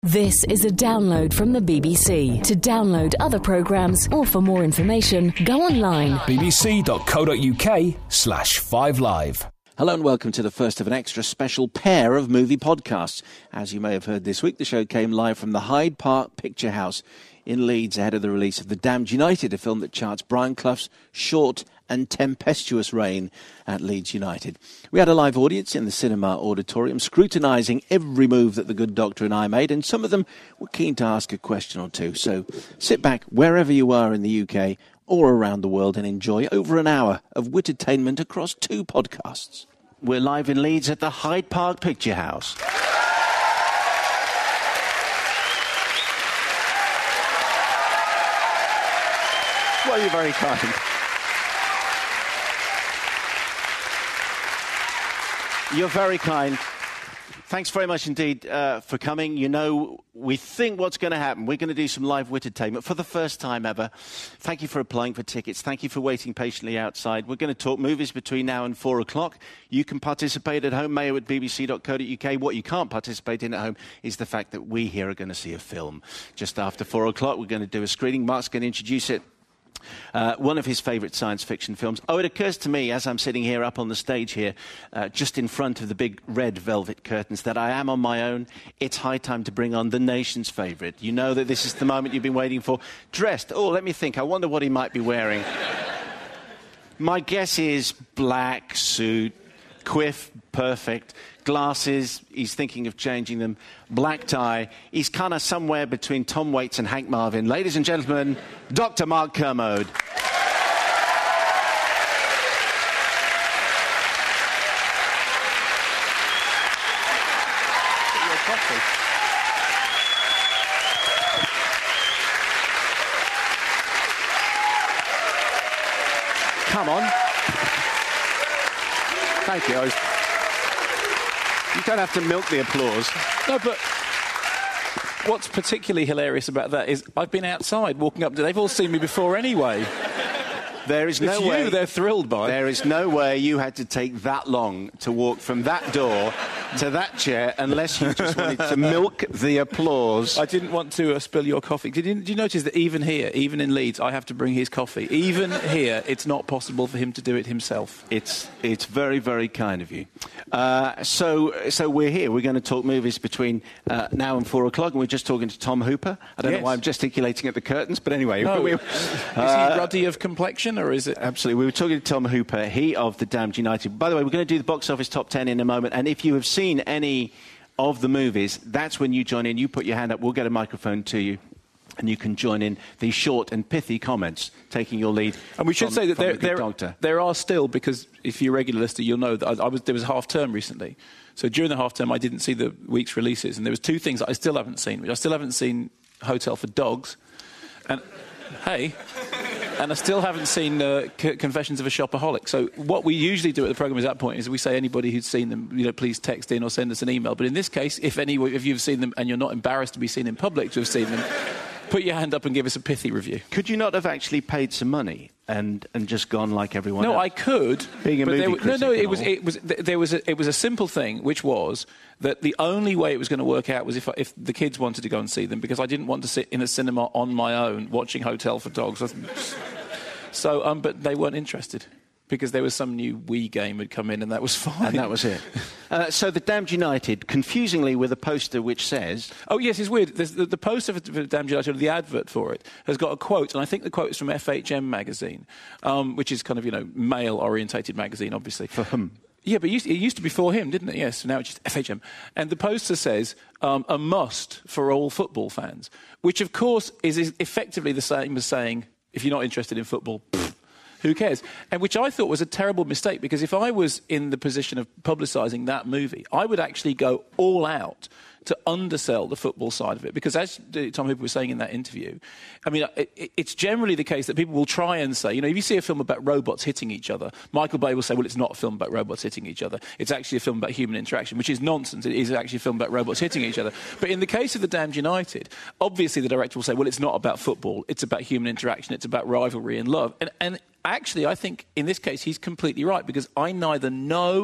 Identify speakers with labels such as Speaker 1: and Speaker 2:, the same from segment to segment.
Speaker 1: This is a download from the BBC. To download other programmes or for more information, go online.
Speaker 2: bbc.co.uk/5live.
Speaker 3: Hello and welcome to the first of an extra special pair of movie podcasts. As you may have heard this week, the show came live from the Hyde Park Picture House in Leeds ahead of the release of The Damned United, a film that charts Brian Clough's short and tempestuous reign at Leeds United. We had a live audience in the cinema auditorium scrutinising every move that the good doctor and I made, and some of them were keen to ask a question or two. So sit back wherever you are in the UK or around the world and enjoy over an hour of wit-attainment across two podcasts. We're live in Leeds at the Hyde Park Picture House. Well, you're very kind. You're very kind. Thanks very much indeed for coming. You know, we think what's going to happen. We're going to do some live wit-attainment for the first time ever. Thank you for applying for tickets. Thank you for waiting patiently outside. We're going to talk movies between now and 4 o'clock. You can participate at home, mayo at bbc.co.uk. What you can't participate in at home is the fact that we here are going to see a film. Just after 4 o'clock, we're going to do a screening. Mark's going to introduce it. One of his favourite science fiction films. Oh, it occurs to me as I'm sitting here up on the stage here, just in front of the big red velvet curtains, that I am on my own. It's high time to bring on the nation's favourite. You know that this is the moment you've been waiting for. Dressed. Oh, let me think. I wonder what he might be wearing. My guess is black suit, quiff, perfect. Glasses, he's thinking of changing them. Black tie. He's kind of somewhere between Tom Waits and Hank Marvin. Ladies and gentlemen, Dr. Mark Kermode. Come on. Thank you. You don't have to milk the applause.
Speaker 4: No, but what's particularly hilarious about that is I've been outside walking up to... They've all seen me before anyway.
Speaker 3: There is no way...
Speaker 4: they're thrilled by.
Speaker 3: There is no way you had to take that long to walk from that door to that chair unless you just wanted to milk the applause.
Speaker 4: I didn't want to spill your coffee. Did you notice that even here, even in Leeds, I have to bring his coffee? Even here, it's not possible for him to do it himself.
Speaker 3: It's very, very kind of you. So we're here. We're going to talk movies between now and 4 o'clock, and we're just talking to Tom Hooper. I don't know why I'm gesticulating at the curtains, but anyway.
Speaker 4: No. Is he ruddy of complexion, or is it...
Speaker 3: Absolutely. We were talking to Tom Hooper, he of The Damned United. By the way, we're going to do the box office top 10 in a moment, and if you have seen any of the movies, that's when you join in. You put your hand up, we'll get a microphone to you, and you can join in the short and pithy comments, taking your lead.
Speaker 4: And we should say that there are still, because if you're a regular listener, you'll know that there was a half-term recently. So during the half-term, I didn't see the week's releases, and there was two things that I still haven't seen. I still haven't seen Hotel for Dogs, and... Hey... And I still haven't seen Confessions of a Shopaholic. So what we usually do at the programme at that point is we say anybody who's seen them, please text in or send us an email. But in this case, if you've seen them and you're not embarrassed to be seen in public to have seen them, put your hand up and give us a pithy review.
Speaker 3: Could you not have actually paid some money and just gone like everyone else?
Speaker 4: No, I could.
Speaker 3: Being a movie critic.
Speaker 4: It was a simple thing, which was that the only way it was going to work out was if the kids wanted to go and see them, because I didn't want to sit in a cinema on my own watching Hotel for Dogs. So, but they weren't interested, because there was some new Wii game had come in, and that was fine.
Speaker 3: And that was it. So The Damned United, confusingly with a poster which says...
Speaker 4: Oh, yes, it's weird. The poster for The Damned United, the advert for it, has got a quote, and I think the quote is from FHM magazine, which is kind of, male-orientated magazine, obviously.
Speaker 3: For whom?
Speaker 4: Yeah, but it used to be for him, didn't it? Yes, so now it's just FHM. And the poster says, a must for all football fans, which, of course, is effectively the same as saying, if you're not interested in football... Who cares? And which I thought was a terrible mistake, because if I was in the position of publicising that movie, I would actually go all out to undersell the football side of it. Because as Tom Hooper was saying in that interview, I mean, it's generally the case that people will try and say, if you see a film about robots hitting each other, Michael Bay will say, well, it's not a film about robots hitting each other. It's actually a film about human interaction, which is nonsense. It is actually a film about robots hitting each other. But in the case of The Damned United, obviously the director will say, well, it's not about football. It's about human interaction. It's about rivalry and love. And actually, I think in this case he's completely right, because I neither know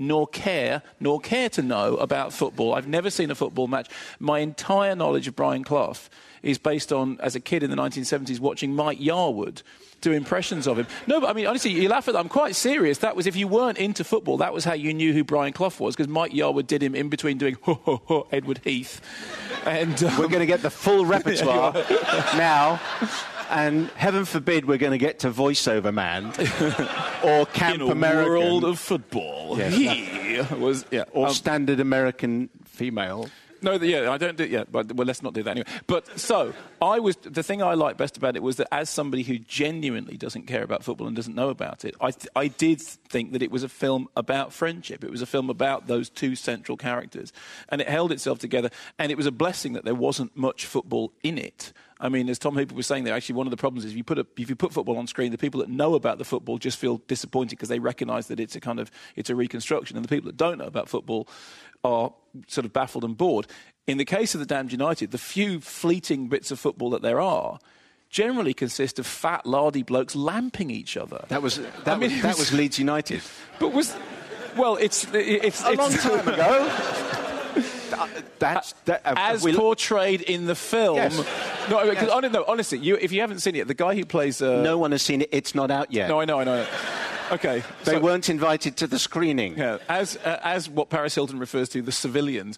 Speaker 4: nor care to know about football. I've never seen a football match. My entire knowledge of Brian Clough is based on, as a kid in the 1970s, watching Mike Yarwood do impressions of him. No, but I mean, honestly, you laugh at that. I'm quite serious. That was, if you weren't into football, that was how you knew who Brian Clough was, because Mike Yarwood did him in between doing Edward Heath. And
Speaker 3: we're going to get the full repertoire now. And heaven forbid we're going to get to Voiceover Man or Camp
Speaker 4: in
Speaker 3: American.
Speaker 4: World of Football.
Speaker 3: Yes,
Speaker 4: he was, yeah.
Speaker 3: Or Standard American Female.
Speaker 4: No, I don't do it yet, but well, let's not do that anyway. But so, the thing I liked best about it was that as somebody who genuinely doesn't care about football and doesn't know about it, I did think that it was a film about friendship. It was a film about those two central characters. And it held itself together. And it was a blessing that there wasn't much football in it. I mean, as Tom Hooper was saying there, actually one of the problems is if you put football on screen, the people that know about the football just feel disappointed because they recognise that it's a reconstruction. And the people that don't know about football are sort of baffled and bored. In the case of the Damned United, the few fleeting bits of football that there are generally consist of fat, lardy blokes lamping each other.
Speaker 3: That was Leeds United.
Speaker 4: But it's
Speaker 3: a long time ago.
Speaker 4: As portrayed in the film.
Speaker 3: Yes.
Speaker 4: No, honestly, if you haven't seen it, the guy who plays...
Speaker 3: No one has seen it. It's not out yet.
Speaker 4: No, I know. Okay.
Speaker 3: They weren't invited to the screening.
Speaker 4: Yeah, as what Paris Hilton refers to, the civilians.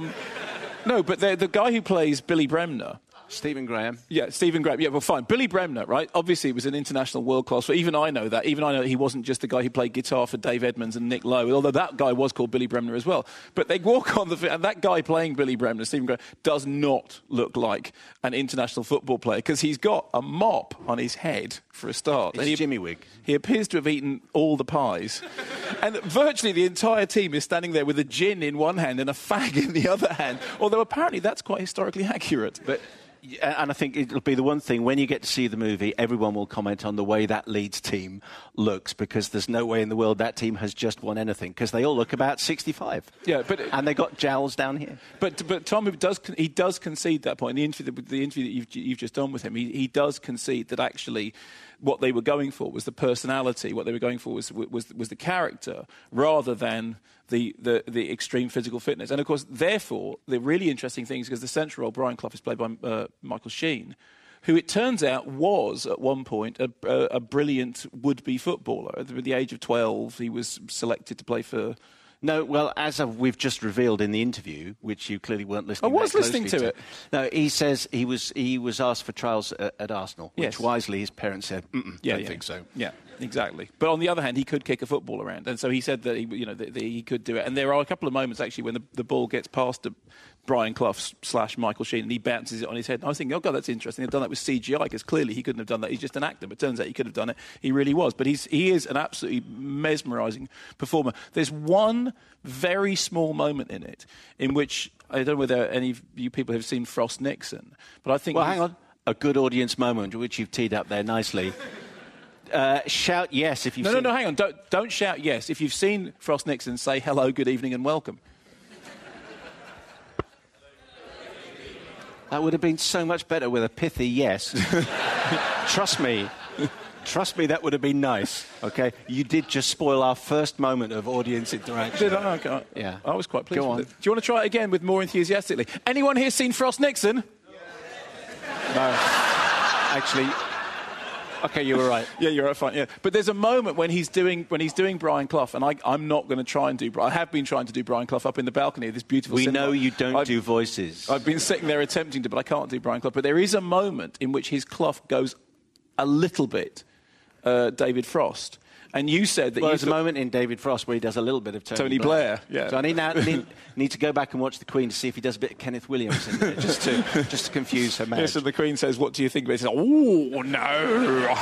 Speaker 4: No, but the guy who plays Billy Bremner...
Speaker 3: Stephen Graham.
Speaker 4: Yeah, Stephen Graham. Yeah, well, fine. Billy Bremner, right? Obviously, he was an international world class. So even I know that. Even I know he wasn't just the guy who played guitar for Dave Edmunds and Nick Lowe, although that guy was called Billy Bremner as well. But they walk on and that guy playing Billy Bremner, Stephen Graham, does not look like an international football player because he's got a mop on his head for a start.
Speaker 3: It's Jimmy Wig.
Speaker 4: He appears to have eaten all the pies. And virtually the entire team is standing there with a gin in one hand and a fag in the other hand, although apparently that's quite historically accurate.
Speaker 3: And I think it'll be the one thing, when you get to see the movie, everyone will comment on the way that Leeds team looks, because there's no way in the world that team has just won anything, because they all look about 65.
Speaker 4: Yeah,
Speaker 3: and they got jowls down here.
Speaker 4: But Tom does concede that point. In the interview that you've just done with him, he does concede that actually what they were going for was the personality. What they were going for was the character rather than the extreme physical fitness. And of course, therefore, the really interesting thing is because the central role, Brian Clough, is played by Michael Sheen, who it turns out was at one point a brilliant would-be footballer. At the age of 12, he was selected to play for...
Speaker 3: No, well, we've just revealed in the interview, which you clearly weren't listening to.
Speaker 4: I was listening to it.
Speaker 3: No, he says he was asked for trials at Arsenal, which wisely his parents said, don't think so.
Speaker 4: Yeah, exactly. But on the other hand, he could kick a football around, and so he said that he could do it. And there are a couple of moments actually when the ball gets past Brian Clough / Michael Sheen, and he bounces it on his head. And I was thinking, oh God, that's interesting. They've done that with CGI, because clearly he couldn't have done that. He's just an actor, but it turns out he could have done it. He really was. But he is an absolutely mesmerising performer. There's one very small moment in it in which, I don't know whether any of you people have seen Frost Nixon, but I think...
Speaker 3: Well, hang on. A good audience moment, which you've teed up there nicely. Shout yes if you've seen...
Speaker 4: No, hang on. Don't shout yes. If you've seen Frost Nixon, say hello, good evening and welcome.
Speaker 3: That would have been so much better with a pithy yes. Trust me, that would have been nice. Okay, you did just spoil our first moment of audience interaction.
Speaker 4: Did I? Okay.
Speaker 3: Yeah,
Speaker 4: I was quite pleased
Speaker 3: Go
Speaker 4: with
Speaker 3: on.
Speaker 4: it. Do you want to try it again with more enthusiastically? Anyone here seen Frost Nixon?
Speaker 3: No, actually. Okay, you were right.
Speaker 4: Yeah, you're right. Fine. Yeah, but there's a moment when he's doing Brian Clough, and I'm not going to try and do. I have been trying to do Brian Clough up in the balcony of this beautiful.
Speaker 3: We
Speaker 4: cinema.
Speaker 3: know you don't do voices.
Speaker 4: I've been sitting there attempting to, but I can't do Brian Clough. But there is a moment in which his Clough goes a little bit David Frost. And you said that
Speaker 3: there's a moment in David Frost where he does a little bit of Tony
Speaker 4: Blair. Yeah.
Speaker 3: So I need to go back and watch The Queen to see if he does a bit of Kenneth Williams in there, just to confuse her marriage.
Speaker 4: Yes, and the Queen says, "What do you think?" But he says, "Oh no."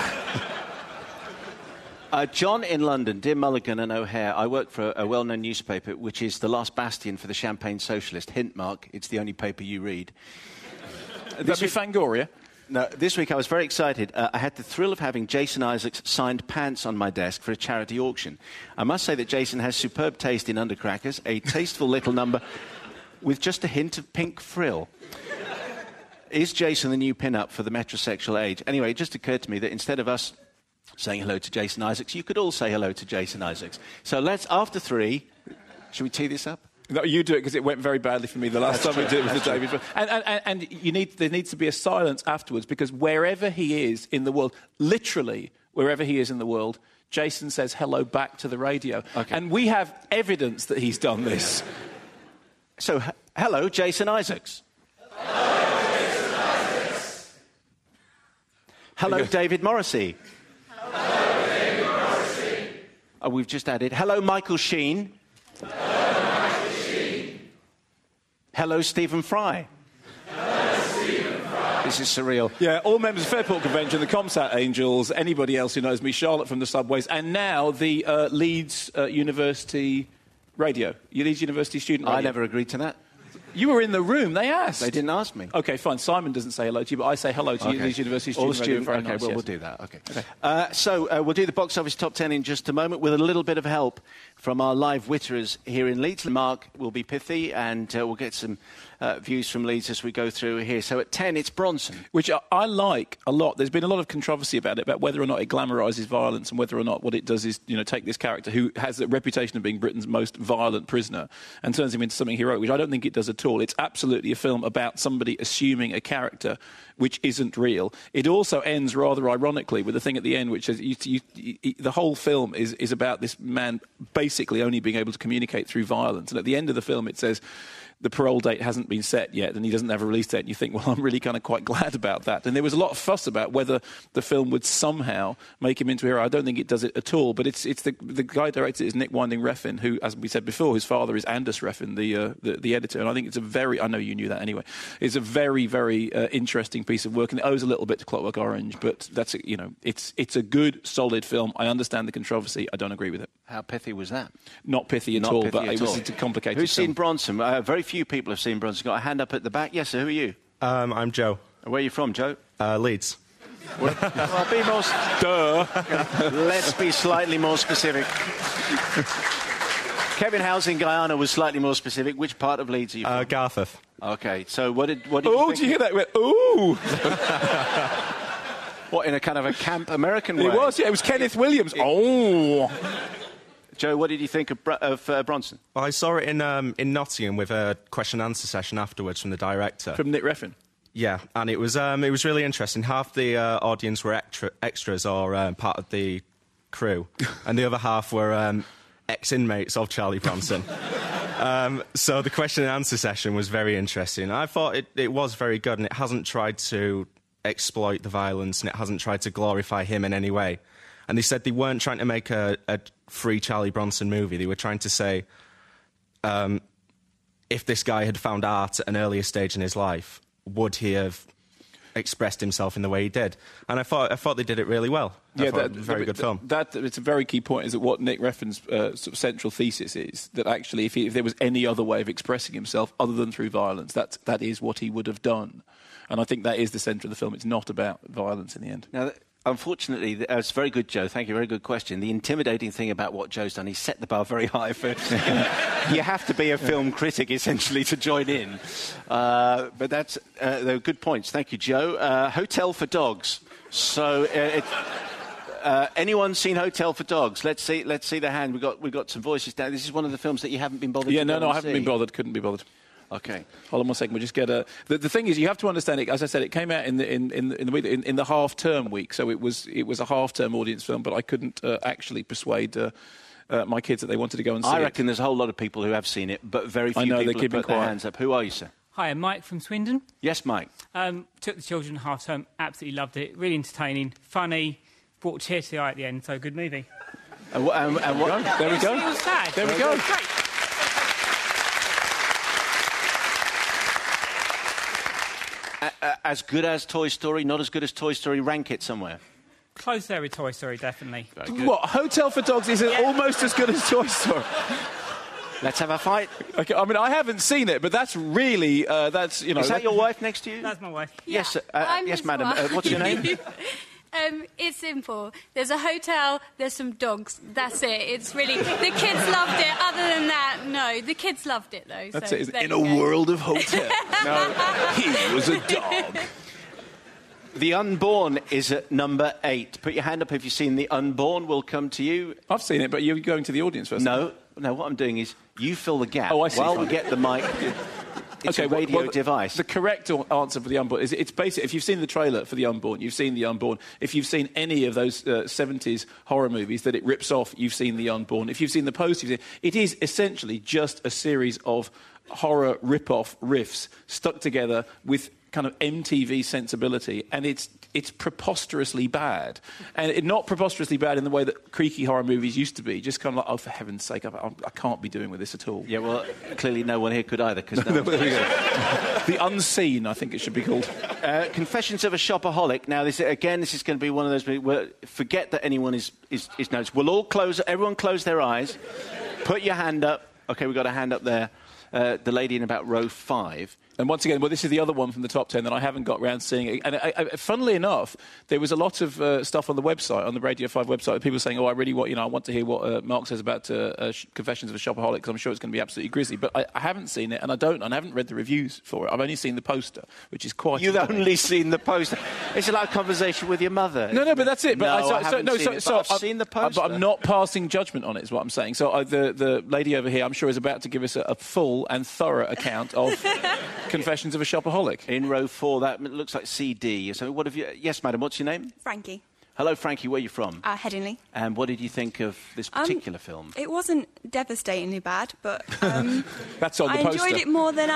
Speaker 3: John in London, dear Mulligan and O'Hare, I work for a well-known newspaper which is the last bastion for the Champagne Socialist. Hint mark, it's the only paper you read.
Speaker 4: That'd be Fangoria.
Speaker 3: No, this week I was very excited. I had the thrill of having Jason Isaacs' signed pants on my desk for a charity auction. I must say that Jason has superb taste in undercrackers, a tasteful little number with just a hint of pink frill. Is Jason the new pin-up for the metrosexual age? Anyway, it just occurred to me that instead of us saying hello to Jason Isaacs, you could all say hello to Jason Isaacs. So let's, after three, Should we tee this up?
Speaker 4: No, you do it because it went very badly for me the last time we did it with the David. And there needs to be a silence afterwards because wherever he is in the world, literally wherever he is in the world, Jason says hello back to the radio.
Speaker 3: Okay.
Speaker 4: And we have evidence that he's done this.
Speaker 3: So, hello, Jason Isaacs.
Speaker 2: Hello, Jason Isaacs.
Speaker 3: Hello, David Morrissey.
Speaker 2: Hello, David Morrissey.
Speaker 3: We've just added, hello, Michael Sheen.
Speaker 2: Hello, Michael Sheen.
Speaker 3: Hello, Stephen Fry.
Speaker 2: Hello, Stephen Fry.
Speaker 3: This is surreal.
Speaker 4: Yeah, all members of Fairport Convention, the Comsat Angels, anybody else who knows me, Charlotte from the Subways, and now the Leeds University Radio. Leeds University student radio.
Speaker 3: I never agreed to that.
Speaker 4: You were in the room, they asked.
Speaker 3: They didn't ask me.
Speaker 4: OK, fine. Simon doesn't say hello to you, but I say hello to you, Leeds University student radio. Very
Speaker 3: OK,
Speaker 4: nice,
Speaker 3: well,
Speaker 4: yes.
Speaker 3: we'll do that. OK. So we'll do the box office top 10 in just a moment with a little bit of help from our live witterers here in Leeds. Mark will be pithy, and we'll get some views from Leeds as we go through here. So at 10, it's Bronson.
Speaker 4: Which I like a lot. There's been a lot of controversy about it, about whether or not it glamorises violence and whether or not what it does is, take this character who has the reputation of being Britain's most violent prisoner and turns him into something heroic, which I don't think it does at all. It's absolutely a film about somebody assuming a character which isn't real. It also ends rather ironically with a thing at the end which says the whole film is about this man basically only being able to communicate through violence. And at the end of the film it says the parole date hasn't been set yet and he doesn't have a release date. And you think, well, I'm really kind of quite glad about that. And there was a lot of fuss about whether the film would somehow make him into a hero. I don't think it does it at all. But it's the guy who directed it is Nick Winding Refn, who, as we said before, his father is Anders Refn, the editor. And I think it's I know you knew that anyway. It's a very, very interesting piece of work. And it owes a little bit to Clockwork Orange. But that's, it's a good, solid film. I understand the controversy. I don't agree with it.
Speaker 3: How pithy was that?
Speaker 4: Not pithy at all, but it was a complicated
Speaker 3: Who's
Speaker 4: film.
Speaker 3: seen Bronson? Very few people have seen Bronson. Got a hand up at the back. Yes, sir. Who are you?
Speaker 5: I'm Joe.
Speaker 3: Where are you from, Joe?
Speaker 5: Leeds.
Speaker 3: Well, be more...
Speaker 4: Duh.
Speaker 3: Let's be slightly more specific. Kevin Howes in Guyana was slightly more specific. Which part of Leeds are you from?
Speaker 5: Garforth.
Speaker 3: OK, so what did you think?
Speaker 4: Did you hear that? Ooh!
Speaker 3: What, in a kind of a camp American way?
Speaker 4: It was, yeah. It was Kenneth Williams. Oh!
Speaker 3: Joe, what did you think of Bronson?
Speaker 5: Well, I saw it in Nottingham with a question and answer session afterwards from the director.
Speaker 4: From Nick Refn.
Speaker 5: Yeah, and it was really interesting. Half the audience were extras or part of the crew, and the other half were ex-inmates of Charlie Bronson. So the question and answer session was very interesting. I thought it was very good, and it hasn't tried to exploit the violence, and it hasn't tried to glorify him in any way. And they said they weren't trying to make a free Charlie Bronson movie. They were trying to say, if this guy had found art at an earlier stage in his life, would he have expressed himself in the way he did? And I thought they did it really well. I thought it was a very good film.
Speaker 4: It's a very key point, is that what Nick Refn's sort of central thesis is, that actually if there was any other way of expressing himself other than through violence, that is what he would have done. And I think that is the centre of the film. It's not about violence in the end.
Speaker 3: Now, unfortunately, it's very good, Joe. Thank you. Very good question. The intimidating thing about what Joe's done, he's set the bar very high. You have to be a film critic, essentially, to join in. But they're good points. Thank you, Joe. Hotel for Dogs. So, anyone seen Hotel for Dogs? Let's see the hand. We've got some voices down. This is one of the films that you haven't been bothered to
Speaker 4: No, I
Speaker 3: see.
Speaker 4: haven't been bothered. Couldn't be bothered.
Speaker 3: Okay.
Speaker 4: Hold on 1 second. We'll just get a. The thing is, you have to understand it. As I said, it came out in the half-term week, so it was a half-term audience film. But I couldn't actually persuade my kids that they wanted to go and see it.
Speaker 3: I reckon there's a whole lot of people who have seen it, but very few people have put their hands up. Who are you, sir?
Speaker 6: Hi, I'm Mike from Swindon.
Speaker 3: Yes, Mike.
Speaker 6: Took the children half term, absolutely loved it. Really entertaining, funny, brought a tear to the eye at the end. So good movie.
Speaker 3: And what?
Speaker 4: There we go.
Speaker 6: It was sad.
Speaker 4: There we go.
Speaker 6: Great.
Speaker 3: As good as Toy Story, not as good as Toy Story. Rank it somewhere.
Speaker 6: Close there with Toy Story, definitely.
Speaker 4: What? Hotel for Dogs is almost as good as Toy Story.
Speaker 3: Let's have a fight.
Speaker 4: Okay, I mean, I haven't seen it, but that's really that's
Speaker 3: Is that your wife next to you?
Speaker 6: That's my wife.
Speaker 3: Yes,
Speaker 7: I'm
Speaker 3: yes,
Speaker 7: his
Speaker 3: madam.
Speaker 7: wife.
Speaker 3: What's your name?
Speaker 7: It's simple. There's a hotel, there's some dogs. That's it. It's really... The kids loved it. Other than that, no. The kids loved it, though.
Speaker 4: That's
Speaker 7: so
Speaker 4: it.
Speaker 7: there
Speaker 4: In
Speaker 7: you
Speaker 4: a
Speaker 7: go.
Speaker 4: world of hotels. No, he was a dog.
Speaker 3: The Unborn is at number 8. Put your hand up if you've seen The Unborn. We'll come to you.
Speaker 4: I've seen it, but you're going to the audience first.
Speaker 3: No. No, what I'm doing is you fill the gap
Speaker 4: Oh, I see.
Speaker 3: while we get the mic. It's a radio device.
Speaker 4: The correct answer for The Unborn is it's basically, if you've seen the trailer for The Unborn, you've seen The Unborn. If you've seen any of those 70s horror movies that it rips off, you've seen The Unborn. If you've seen the post, it is essentially just a series of horror rip-off riffs stuck together with kind of MTV sensibility, and it's preposterously bad. And not preposterously bad in the way that creaky horror movies used to be, just kind of like, oh, for heaven's sake, I can't be doing with this at all.
Speaker 3: Yeah, well, clearly no one here could either, because
Speaker 4: The Unseen, I think it should be called.
Speaker 3: Confessions of a Shopaholic. Now, this is going to be one of those where forget that anyone is noticed. Everyone close their eyes. Put your hand up. OK, we've got a hand up there. The lady in about row 5.
Speaker 4: And once again, this is the other one from the top 10 that I haven't got round seeing. And funnily enough, there was a lot of stuff on the website, on the Radio 5 website, people saying, I really want, I want to hear what Mark says about Confessions of a Shopaholic, because I'm sure it's going to be absolutely grisly. But I haven't seen it, and I haven't read the reviews for it. I've only seen the poster, which is quite...
Speaker 3: You've only seen the poster. It's like a conversation with your mother.
Speaker 4: No, but that's it. But
Speaker 3: I've seen the poster.
Speaker 4: But I'm not passing judgment on it, is what I'm saying. So the lady over here, I'm sure, is about to give us a full and thorough account of Confessions of a Shopaholic.
Speaker 3: In row 4, that looks like CD. So what have you... Yes, madam, what's your name?
Speaker 8: Frankie.
Speaker 3: Hello, Frankie. Where are you from?
Speaker 8: Headingley.
Speaker 3: And what did you think of this particular film?
Speaker 8: It wasn't devastatingly bad, but
Speaker 4: that's on the poster.
Speaker 8: I enjoyed it more than...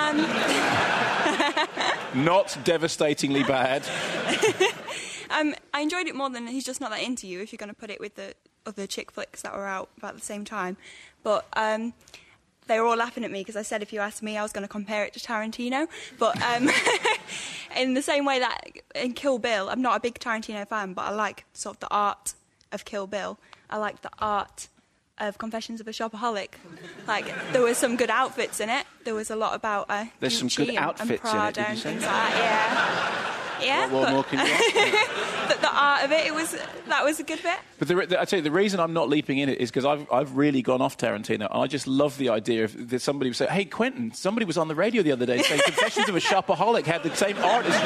Speaker 4: Not devastatingly bad.
Speaker 8: I enjoyed it more than He's Just Not That Into You, if you're going to put it with the other chick flicks that were out about the same time. But... they were all laughing at me because I said if you asked me, I was going to compare it to Tarantino. But in the same way that in Kill Bill, I'm not a big Tarantino fan, but I like sort of the art of Kill Bill. I like the art of Confessions of a Shopaholic. Like, there were some good outfits in it. There was a lot about
Speaker 3: There's some good outfits
Speaker 8: and Prada
Speaker 3: in it,
Speaker 8: and things like that, yeah.
Speaker 3: What more can you ask?
Speaker 8: The art of it, that was a good bit.
Speaker 4: But I tell you, the reason I'm not leaping in it is because I've really gone off Tarantino. I just love the idea of that somebody would say, hey, Quentin, somebody was on the radio the other day saying Confessions of a Shopaholic had the same artist.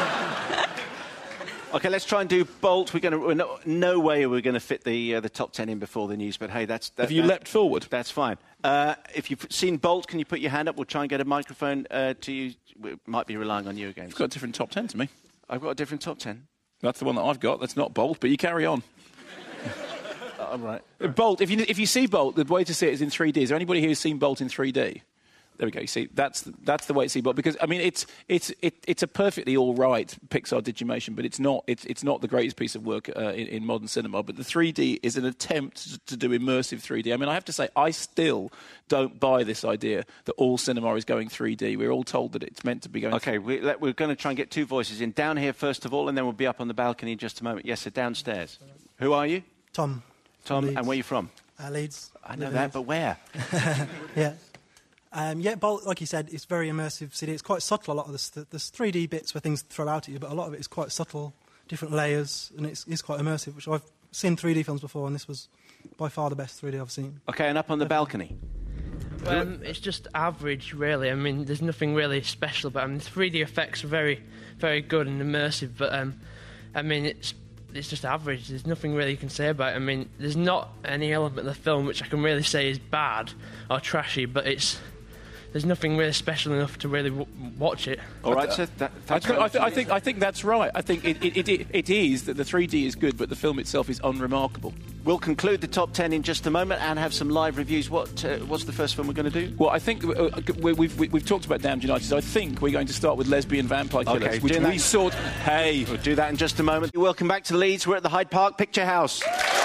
Speaker 3: OK, let's try and do Bolt. No way are we going to fit the top 10 in before the news, but hey,
Speaker 4: Have you leapt forward?
Speaker 3: That's fine. If you've seen Bolt, can you put your hand up? We'll try and get a microphone to you. We might be relying on you again.
Speaker 4: You've got a different top 10 to me.
Speaker 3: I've got a different top 10.
Speaker 4: That's the one that I've got. That's not Bolt, but you carry on.
Speaker 3: I'm right.
Speaker 4: Bolt, if you see Bolt, the way to see it is in 3D. Is there anybody here who's seen Bolt in 3D? There we go. You see, that's the way to see Bolt, because I mean it's a perfectly all right Pixar digimation, but it's not the greatest piece of work in modern cinema. But the 3D is an attempt to do immersive 3D. I mean, I have to say, I still don't buy this idea that all cinema is going 3D. We're all told that it's meant to be going.
Speaker 3: Okay, we're going to try and get two voices in. Down here first of all, and then we'll be up on the balcony in just a moment. Yes, sir, downstairs. Who are you?
Speaker 9: Tom.
Speaker 3: Tom,
Speaker 9: Leeds.
Speaker 3: And where are you from?
Speaker 9: Leeds.
Speaker 3: I know that, but where?
Speaker 9: Yeah. Bolt, like you said, it's very immersive CD. It's quite subtle, a lot of this. There's 3D bits where things throw out at you, but a lot of it is quite subtle, different layers, and it's quite immersive, which I've seen 3D films before, and this was by far the best 3D I've seen.
Speaker 3: OK, and up on the balcony?
Speaker 10: It's just average, really. I mean, there's nothing really special about it. The 3D effects are very, very good and immersive, but, I mean, it's just average. There's nothing really you can say about it. I mean, there's not any element of the film which I can really say is bad or trashy, but there's nothing really special enough to really watch it.
Speaker 3: All right, so
Speaker 4: I think that's right. I think it is that the 3D is good, but the film itself is unremarkable.
Speaker 3: We'll conclude the top 10 in just a moment and have some live reviews. What's the first film we're going to do?
Speaker 4: Well, I think we've talked about Damned United, so I think we're going to start with Lesbian Vampire Killers, which we sort. Hey,
Speaker 3: we'll do that in just a moment. Welcome back to Leeds. We're at the Hyde Park Picture House.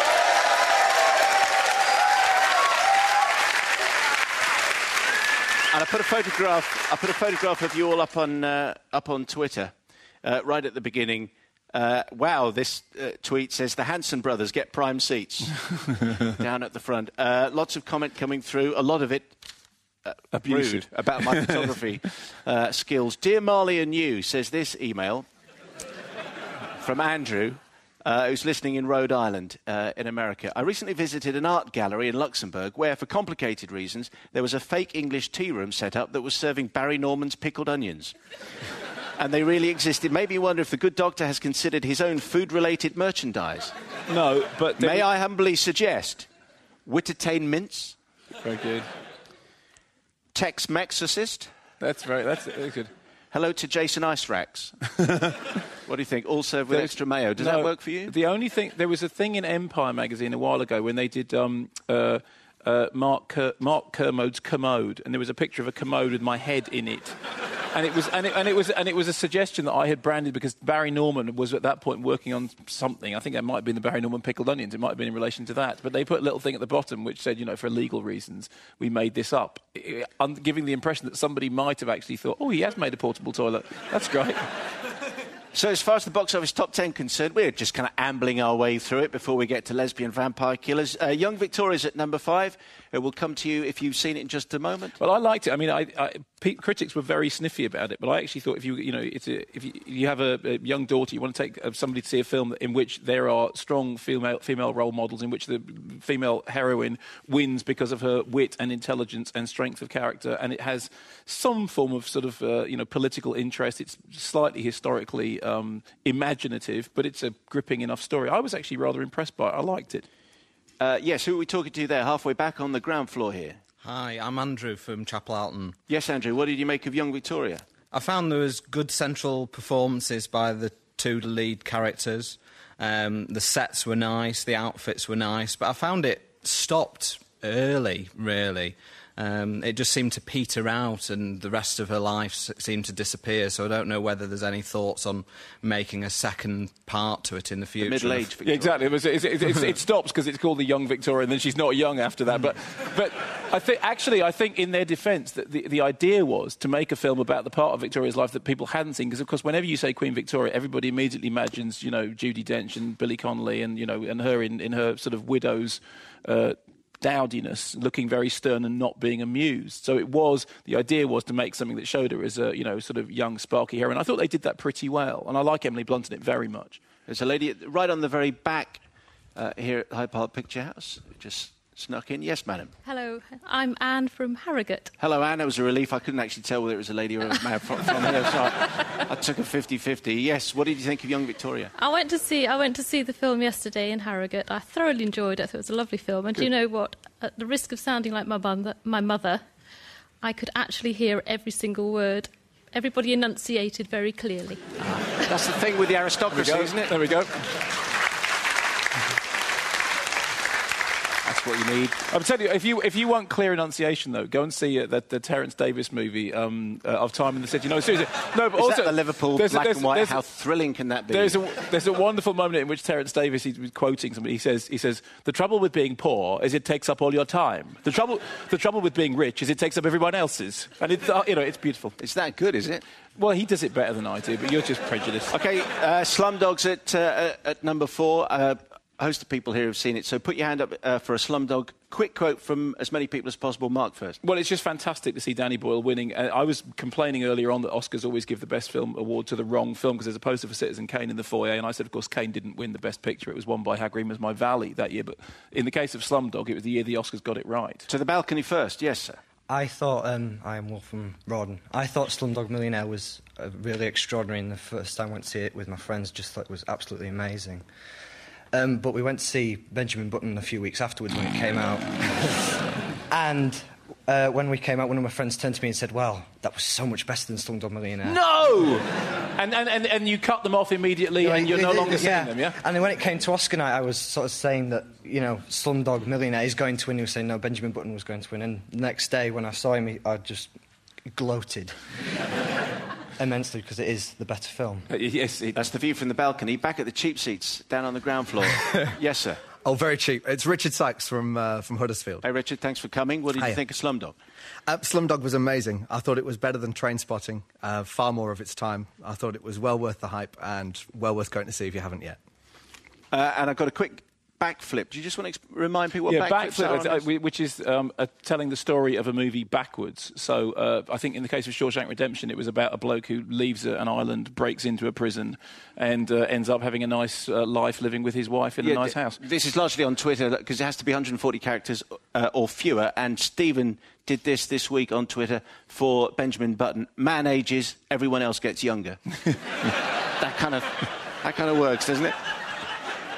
Speaker 3: And I put a photograph of you all up on Twitter, right at the beginning. Wow, this tweet says the Hanson brothers get prime seats down at the front. Lots of comment coming through. A lot of it rude about my photography skills. Dear Marley and you, says this email from Andrew, who's listening in Rhode Island in America. I recently visited an art gallery in Luxembourg where, for complicated reasons, there was a fake English tea room set up that was serving Barry Norman's pickled onions. And they really existed. Maybe you wonder if the good doctor has considered his own food-related merchandise.
Speaker 4: No, but...
Speaker 3: May I humbly suggest Wittertain mince,
Speaker 4: Very good.
Speaker 3: Tex-Mexorcist.
Speaker 4: That's good.
Speaker 3: Hello to Jason Ice-Racks. What do you think? All served with extra mayo. Does that work for you?
Speaker 4: The only thing... There was a thing in Empire magazine a while ago when they did Mark Kermode's Commode, and there was a picture of a commode with my head in it. And it was a suggestion that I had branded because Barry Norman was at that point working on something. I think that might have been the Barry Norman pickled onions. It might have been in relation to that. But they put a little thing at the bottom which said, for legal reasons, we made this up, giving the impression that somebody might have actually thought, oh, he has made a portable toilet. That's great.
Speaker 3: So as far as the box office top 10 concerned, we're just kind of ambling our way through it before we get to Lesbian Vampire Killers. Young Victoria's at number 5. It will come to you if you've seen it in just a moment.
Speaker 4: Well, I liked it. I mean, critics were very sniffy about it, but I actually thought if you have a young daughter, you want to take somebody to see a film in which there are strong female role models, in which the female heroine wins because of her wit and intelligence and strength of character, and it has some form of sort of political interest. It's slightly historically imaginative, but it's a gripping enough story. I was actually rather impressed by it. I liked it. Yes, who are we talking to there? Halfway back on the ground floor here.
Speaker 11: Hi, I'm Andrew from Chapel Alton.
Speaker 3: Yes, Andrew, what did you make of Young Victoria?
Speaker 11: I found there was good central performances by the two lead characters. The sets were nice, the outfits were nice, but I found it stopped early, really. It just seemed to peter out and the rest of her life seemed to disappear, so I don't know whether there's any thoughts on making a second part to it in the future.
Speaker 3: The middle-aged Victoria.
Speaker 4: Yeah, exactly. It stops because it's called the Young Victoria and then she's not young after that. But I think in their defence, that the idea was to make a film about the part of Victoria's life that people hadn't seen, because, of course, whenever you say Queen Victoria, everybody immediately imagines, Judi Dench and Billy Connolly and, and her in her sort of widow's dowdiness, looking very stern and not being amused. So the idea was to make something that showed her as a, sort of young, sparky heroine. I thought they did that pretty well, and I like Emily Blunt in it very much.
Speaker 3: There's a lady right on the very back here at Hyde Park Picture House who just snuck in. Yes, madam.
Speaker 12: Hello, I'm Anne from Harrogate.
Speaker 3: Hello, Anne. It was a relief. I couldn't actually tell whether it was a lady or a man from here, so I took a 50-50. Yes, what did you think of Young Victoria?
Speaker 12: I went to see the film yesterday in Harrogate. I thoroughly enjoyed it. I thought it was a lovely film. And do you know what? At the risk of sounding like my mother, I could actually hear every single word. Everybody enunciated very clearly.
Speaker 3: That's the thing with the aristocracy, isn't it?
Speaker 4: There we go. That's what you need. I'm telling you, if you want clear enunciation, though, go and see the Terence Davis movie of Time in the City. No, seriously. No, but
Speaker 3: is
Speaker 4: also
Speaker 3: that the Liverpool black and white? How thrilling can that be?
Speaker 4: There's a wonderful moment in which Terence Davis, he's quoting somebody. He says, "The trouble with being poor is it takes up all your time. The trouble with being rich is it takes up everyone else's." And it's beautiful.
Speaker 3: It's that good, is it?
Speaker 4: Well, he does it better than I do, but you're just prejudiced.
Speaker 3: Okay, Slumdog's at number 4. A host of people here have seen it, so put your hand up for a Slumdog. Quick quote from as many people as possible. Mark first.
Speaker 4: Well, it's just fantastic to see Danny Boyle winning. I was complaining earlier on that Oscars always give the Best Film award to the wrong film, because there's a poster for Citizen Kane in the foyer, and I said, of course, Kane didn't win the Best Picture. It was won by How Green Was My Valley that year, but in the case of Slumdog, it was the year the Oscars got it right.
Speaker 3: To the balcony first. Yes, sir.
Speaker 13: I thought, I am Wolf from Rawdon. I thought Slumdog Millionaire was really extraordinary, and the first time I went to see it with my friends, just thought it was absolutely amazing. But we went to see Benjamin Button a few weeks afterwards when it came out. And when we came out, one of my friends turned to me and said, "Well, that was so much better than Slumdog Millionaire."
Speaker 4: No! And you cut them off immediately, and you're no longer seeing them, yeah?
Speaker 13: And then when it came to Oscar night, I was sort of saying that, Slumdog Millionaire is going to win. He was saying, no, Benjamin Button was going to win. And the next day, when I saw him, I just gloated. Immensely, because it is the better film.
Speaker 3: Yes, that's the view from the balcony. Back at the cheap seats, down on the ground floor. Yes, sir.
Speaker 14: Oh, very cheap. It's Richard Sykes from Huddersfield.
Speaker 3: Hey, Richard, thanks for coming. What did you think of Slumdog?
Speaker 14: Slumdog was amazing. I thought it was better than Trainspotting, far more of its time. I thought it was well worth the hype and well worth going to see if you haven't yet.
Speaker 3: And I've got a quick backflip. Do you just want to remind people what backflips are?
Speaker 4: Which is telling the story of a movie backwards. So I think in the case of Shawshank Redemption, it was about a bloke who leaves an island, breaks into a prison, and ends up having a nice life living with his wife in a nice house.
Speaker 3: This is largely on Twitter, because it has to be 140 characters or fewer, and Stephen did this week on Twitter for Benjamin Button. Man ages, everyone else gets younger. That kind of works, doesn't it?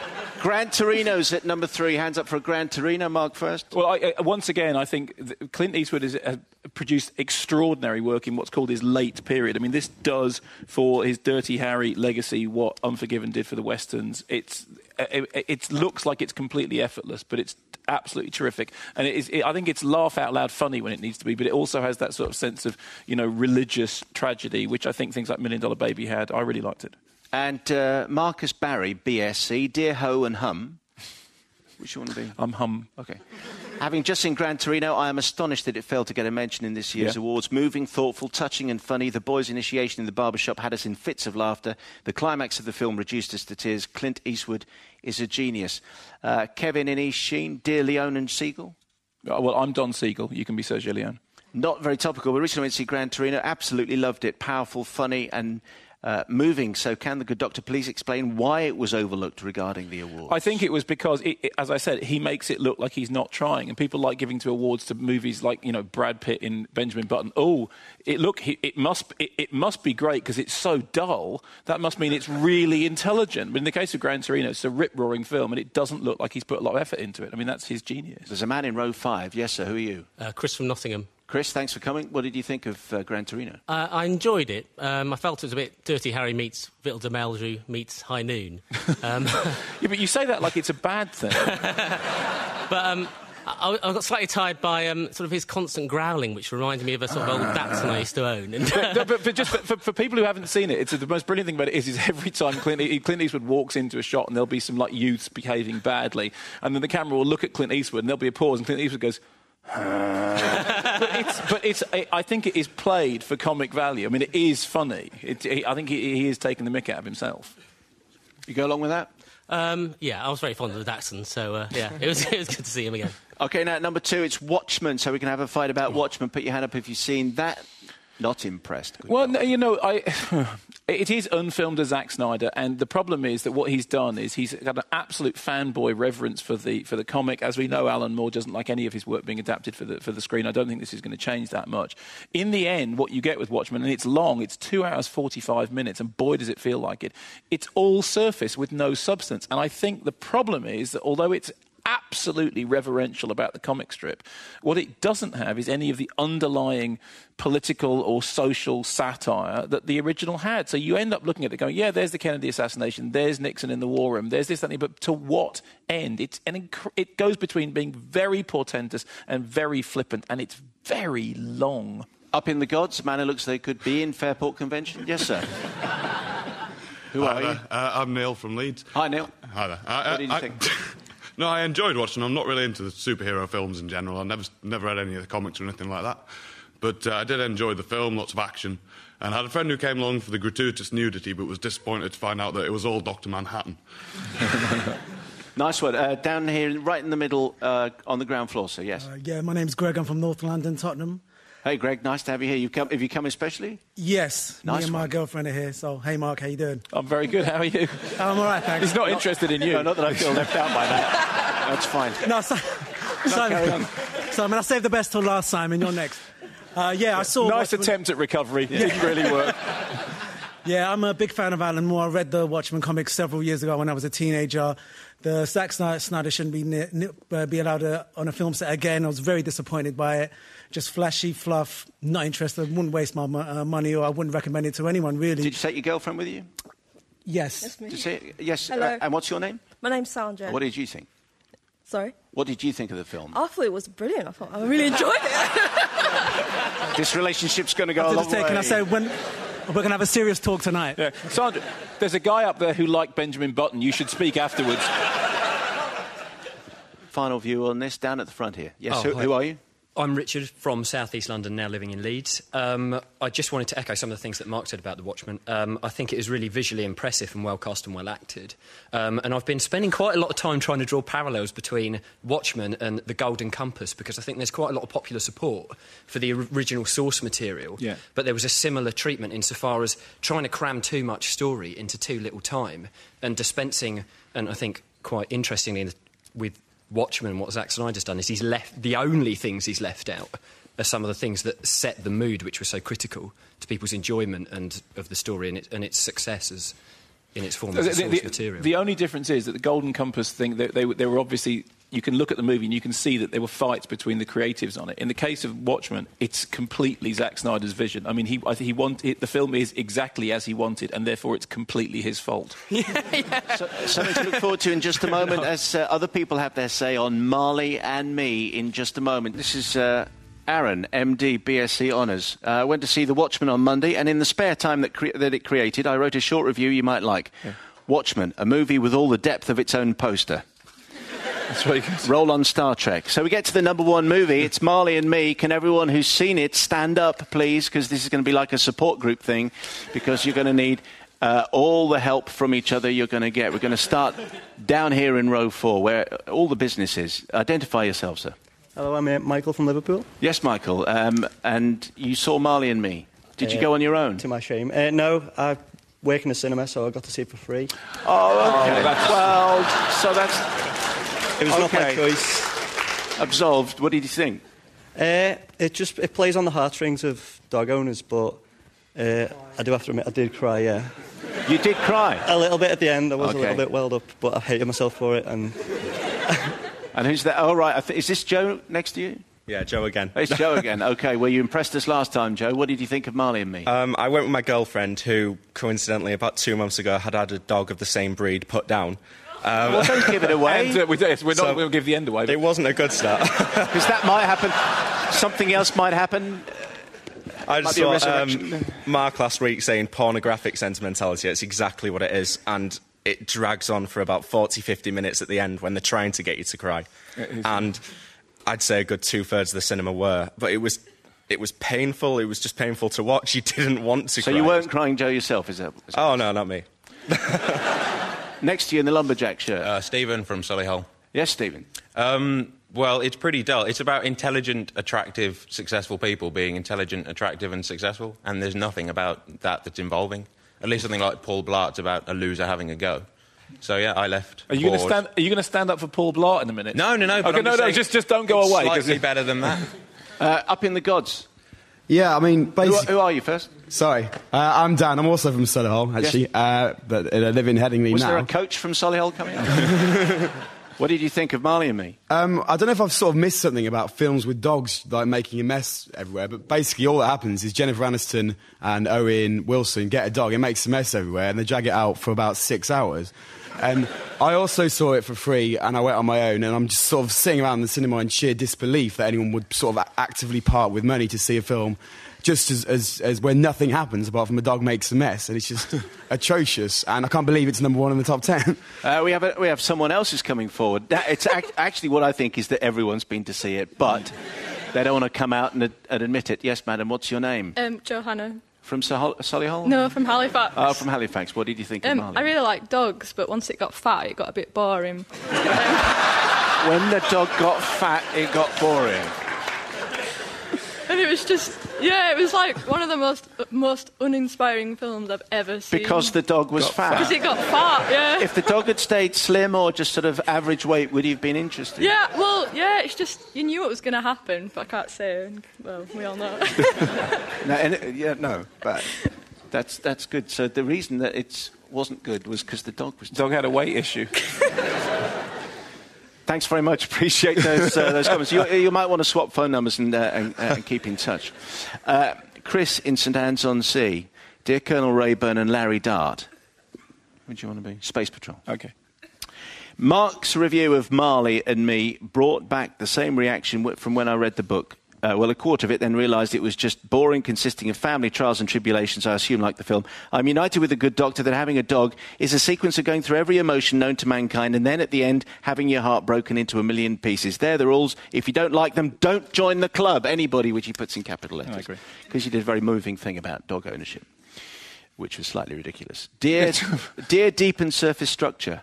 Speaker 3: Gran Torino's at number 3. Hands up for a Gran Torino. Mark first.
Speaker 4: Well, once again, I think Clint Eastwood has produced extraordinary work in what's called his late period. I mean, this does for his Dirty Harry legacy what Unforgiven did for the Westerns. It looks like it's completely effortless, but it's absolutely terrific. And I think it's laugh out loud funny when it needs to be, but it also has that sort of sense of, religious tragedy, which I think things like $1 Million Baby had. I really liked it.
Speaker 3: And Marcus Barry, BSc, Dear Ho and Hum. Which you want to be?
Speaker 4: I'm Hum.
Speaker 3: OK. Having just seen Gran Torino, I am astonished that it failed to get a mention in this year's awards. Moving, thoughtful, touching and funny. The boys' initiation in the barbershop had us in fits of laughter. The climax of the film reduced us to tears. Clint Eastwood is a genius. Kevin Innes Sheen, Dear Leone and Siegel.
Speaker 4: Well, I'm Don Siegel. You can be Sergio Leone.
Speaker 3: Not very topical, but recently went to see Gran Torino. Absolutely loved it. Powerful, funny and moving. So can the good doctor please explain why it was overlooked regarding the awards?
Speaker 4: I think it was because, as I said, he makes it look like he's not trying. And people like giving awards to movies like, Brad Pitt in Benjamin Button. Oh, it must be great because it's so dull. That must mean it's really intelligent. But in the case of Gran Torino, it's a rip-roaring film and it doesn't look like he's put a lot of effort into it. I mean, that's his genius.
Speaker 3: There's a man in row 5. Yes, sir. Who are you?
Speaker 15: Chris from Nottingham.
Speaker 3: Chris, thanks for coming. What did you think of Gran Torino?
Speaker 15: I enjoyed it. I felt it was a bit Dirty Harry meets Vittel de Meldrew meets High Noon.
Speaker 4: Yeah, but you say that like it's a bad thing.
Speaker 15: But I got slightly tired by sort of his constant growling, which reminded me of a sort of old Datsun I used to own.
Speaker 4: But just for people who haven't seen it, the most brilliant thing about it is every time Clint Eastwood walks into a shot and there'll be some youths behaving badly, and then the camera will look at Clint Eastwood and there'll be a pause and Clint Eastwood goes... I think it is played for comic value. I mean, it is funny. I think he is taking the mick out of himself.
Speaker 3: You go along with that?
Speaker 15: Yeah, I was very fond of the Datsun, so it was good to see him again.
Speaker 3: OK, now number 2, it's Watchmen, so we can have a fight about Watchmen. Put your hand up if you've seen that. Not impressed.
Speaker 4: Well, it is unfilmed as Zack Snyder, and the problem is that what he's done is he's got an absolute fanboy reverence for the comic. As we know, Alan Moore doesn't like any of his work being adapted for the screen. I don't think this is going to change that much. In the end, what you get with Watchmen, and it's long, it's 2 hours 45 minutes, and boy does it feel like it. It's all surface with no substance, and I think the problem is that although it's absolutely reverential about the comic strip, what it doesn't have is any of the underlying political or social satire that the original had. So you end up looking at it going, yeah, there's the Kennedy assassination, there's Nixon in the war room, there's this, that, but to what end? It goes between being very portentous and very flippant, and it's very long.
Speaker 3: Up in the gods, a man who looks like they could be in Fairport Convention. Yes, sir. Who are you?
Speaker 16: I'm Neil from Leeds.
Speaker 3: Hi, Neil.
Speaker 16: Hi there.
Speaker 3: What did you think?
Speaker 16: No, I enjoyed watching them. I'm not really into the superhero films in general. I've never read any of the comics or anything like that. But I did enjoy the film, lots of action. And I had a friend who came along for the gratuitous nudity but was disappointed to find out that it was all Dr. Manhattan.
Speaker 3: Nice one. Down here, right in the middle, on the ground floor, so yes.
Speaker 17: Yeah, my name's Greg. I'm from North London, Tottenham.
Speaker 3: Hey, Greg, nice to have you here. Have you come especially?
Speaker 17: Yes.
Speaker 3: Nice
Speaker 17: me and my
Speaker 3: one.
Speaker 17: girlfriend are here, so hey, Mark, how you doing?
Speaker 4: I'm very good. How are you?
Speaker 17: I'm all right, thanks.
Speaker 4: He's not interested in you.
Speaker 3: No, not that I feel left out by that. That's fine.
Speaker 17: No, Simon, Simon, I saved the best till last, Simon. You're next. I saw...
Speaker 4: Nice attempt at recovery. Didn't really work.
Speaker 17: Yeah, I'm a big fan of Alan Moore. I read the Watchmen comics several years ago when I was a teenager. The Zack Snyder shouldn't be allowed on a film set again. I was very disappointed by it. Just flashy fluff, not interested, wouldn't waste my money, or I wouldn't recommend it to anyone, really.
Speaker 3: Did you take your girlfriend with you?
Speaker 17: Yes.
Speaker 18: That's me.
Speaker 3: Did you say it? Yes.
Speaker 18: Hello.
Speaker 3: And what's your name?
Speaker 18: My name's Sandra.
Speaker 3: What did you think?
Speaker 18: Sorry?
Speaker 3: What did you think of the film?
Speaker 18: I thought it was brilliant. I really enjoyed it.
Speaker 3: This relationship's going to go a long way.
Speaker 17: Can I say, we're going to have a serious talk tonight?
Speaker 4: Yeah. Sandra, there's a guy up there who liked Benjamin Button. You should speak afterwards.
Speaker 3: Final view on this, down at the front here. Yes, who are you?
Speaker 19: I'm Richard from South East London, now living in Leeds. I just wanted to echo some of the things that Mark said about The Watchmen. I think it is really visually impressive and well cast and well acted. And I've been spending quite a lot of time trying to draw parallels between Watchmen and The Golden Compass, because I think there's quite a lot of popular support for the original source material.
Speaker 4: Yeah.
Speaker 19: But there was a similar treatment insofar as trying to cram too much story into too little time and dispensing, and I think quite interestingly with Watchmen, what Zack Snyder's done is the only things he's left out are some of the things that set the mood, which was so critical to people's enjoyment and of the story and its success in its form as a source material.
Speaker 4: The only difference is that the Golden Compass thing, they were obviously... You can look at the movie and you can see that there were fights between the creatives on it. In the case of Watchmen, it's completely Zack Snyder's vision. I mean, the film is exactly as he wanted, and therefore it's completely his fault.
Speaker 3: Something to look forward to in just a moment as other people have their say on Marley and Me in just a moment. This is Aaron, MD, BSc Honours. I went to see The Watchmen on Monday, and in the spare time that it created, I wrote a short review you might like. Yeah. Watchmen, a movie with all the depth of its own poster.
Speaker 4: That's very good.
Speaker 3: Roll on Star Trek. So we get to the number one movie. It's Marley and Me. Can everyone who's seen it stand up, please? Because this is going to be like a support group thing, because you're going to need all the help from each other you're going to get. We're going to start down here in row 4, where all the business is. Identify yourself, sir.
Speaker 20: Hello, I'm Michael from Liverpool.
Speaker 3: Yes, Michael. And you saw Marley and Me. Did you go on your own?
Speaker 20: To my shame. No, I work in a cinema, so I got to see it for free.
Speaker 3: Oh, okay. So that's...
Speaker 20: It was not my choice.
Speaker 3: Absolved. What did you think?
Speaker 20: It plays on the heartstrings of dog owners, but I do have to admit I did cry. Yeah.
Speaker 3: You did cry?
Speaker 20: A little bit at the end. I was a little bit welled up, but I hated myself for it. And
Speaker 3: who's that? Oh, right. Is this Joe next to you?
Speaker 5: Yeah, Joe again.
Speaker 3: It's Joe again. OK, well, you impressed us last time, Joe. What did you think of Marley and Me?
Speaker 5: I went with my girlfriend, who, coincidentally, about 2 months ago, had a dog of the same breed put down.
Speaker 3: Well, don't give it away.
Speaker 4: We'll give the end away.
Speaker 5: It wasn't a good start.
Speaker 3: Because that might happen. Something else might happen.
Speaker 5: I just saw Mark last week saying pornographic sentimentality. It's exactly what it is. And it drags on for about 40, 50 minutes at the end when they're trying to get you to cry. And I'd say a good 2/3 of the cinema were. But it was painful. It was just painful to watch. You didn't want to cry.
Speaker 3: So you weren't crying, Joe, yourself, is that?
Speaker 5: Oh, no, not me.
Speaker 3: Next to you in the lumberjack shirt.
Speaker 21: Stephen from Solihull.
Speaker 3: Yes, Stephen.
Speaker 21: Well, it's pretty dull. It's about intelligent, attractive, successful people being intelligent, attractive and successful, and there's nothing about that that's involving. At least something like Paul Blart's about a loser having a go. So, yeah, I left.
Speaker 4: Are you going to stand up for Paul Blart in a minute?
Speaker 21: No.
Speaker 4: Okay, just don't go away.
Speaker 21: Slightly better than that.
Speaker 3: Up in the gods.
Speaker 22: Yeah, I mean, basically...
Speaker 3: Who are you first?
Speaker 22: Sorry, I'm Dan. I'm also from Solihull, actually,
Speaker 3: yes.
Speaker 22: but I live in Headingley now.
Speaker 3: Was there a coach from Solihull coming up? What did you think of Marley and Me?
Speaker 22: I don't know if I've sort of missed something about films with dogs, like making a mess everywhere, but basically all that happens is Jennifer Aniston and Owen Wilson get a dog, it makes a mess everywhere, and they drag it out for about 6 hours. And I also saw it for free, and I went on my own, and I'm just sort of sitting around the cinema in sheer disbelief that anyone would sort of actively part with money to see a film just as where nothing happens apart from a dog makes a mess, and it's just atrocious, and I can't believe it's number 1 in the top 10.
Speaker 3: We have someone else who's coming forward. It's actually what I think is that everyone's been to see it, but they don't want to come out and admit it. Yes, madam, what's your name?
Speaker 23: Johanna.
Speaker 3: From Solihull?
Speaker 23: No, from Halifax.
Speaker 3: Oh, from Halifax. What did you think of Marley?
Speaker 23: I really like dogs, but once it got fat, it got a bit boring.
Speaker 3: When the dog got fat, it got boring.
Speaker 23: And it was just, it was like one of the most uninspiring films I've ever seen.
Speaker 3: Because the dog was fat?
Speaker 23: Because it got fat, yeah.
Speaker 3: If the dog had stayed slim or just sort of average weight, would you have been interested?
Speaker 23: Yeah, well, yeah, it's just, you knew what was going to happen, but I can't say, well, we all know.
Speaker 3: But that's good. So the reason that it wasn't good was because the dog was...
Speaker 4: The dog had a weight issue.
Speaker 3: Thanks very much. Appreciate those comments. You might want to swap phone numbers and keep in touch. Chris in St Anne's-on-Sea. Dear Colonel Rayburn and Larry Dart. What do you want to be? Space Patrol.
Speaker 4: OK.
Speaker 3: Mark's review of Marley and Me brought back the same reaction from when I read the book. A quarter of it then realised it was just boring, consisting of family trials and tribulations, I assume, like the film. I'm united with a good doctor that having a dog is a sequence of going through every emotion known to mankind and then at the end having your heart broken into a million pieces. They're the rules. If you don't like them, don't join the club. Anybody, which he puts in capital letters.
Speaker 4: I agree.
Speaker 3: Because he did a very moving thing about dog ownership, which was slightly ridiculous. Dear Deep and Surface Structure.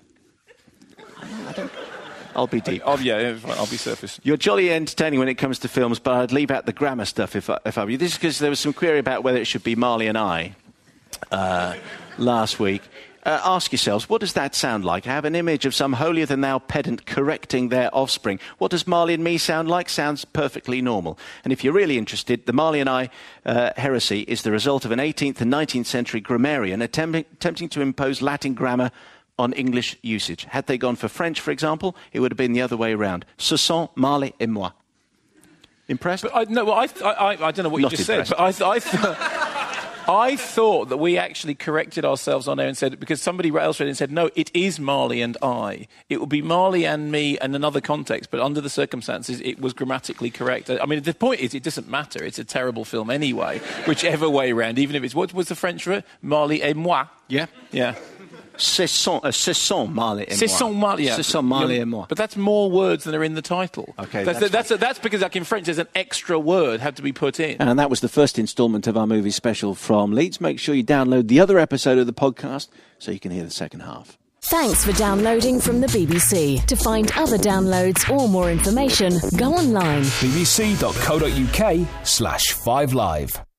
Speaker 3: I'll be deep.
Speaker 4: I'll be surface.
Speaker 3: You're jolly entertaining when it comes to films, but I'd leave out the grammar stuff if I were you. This is because there was some query about whether it should be Marley and I. last week. Ask yourselves, what does that sound like? I have an image of some holier-than-thou pedant correcting their offspring. What does Marley and Me sound like? Sounds perfectly normal. And if you're really interested, the Marley and I heresy is the result of an 18th and 19th century grammarian attempting to impose Latin grammar on English usage. Had they gone for French, for example, it would have been the other way around. Ce sont Marley et moi. Impressed?
Speaker 4: But I don't know what you just said, but I thought that we actually corrected ourselves on air and said, because somebody else read it and said, no, it is Marley and I. It would be Marley and Me in another context, but under the circumstances, it was grammatically correct. I mean, the point is, it doesn't matter. It's a terrible film anyway, whichever way round, even if it's, what was the French for it? Marley et moi.
Speaker 3: Yeah.
Speaker 4: Yeah.
Speaker 3: Ce sont Marley et moi.
Speaker 4: Ce sont Marley, yeah.
Speaker 3: Ce sont Marley et moi.
Speaker 4: But that's more words than are in the title.
Speaker 3: Okay,
Speaker 4: that's because, like in French, there's an extra word had to be put in.
Speaker 3: And that was the first instalment of our movie special from Leeds. Make sure you download the other episode of the podcast so you can hear the second half.
Speaker 1: Thanks for downloading from the BBC. To find other downloads or more information, go online.
Speaker 2: bbc.co.uk/5live.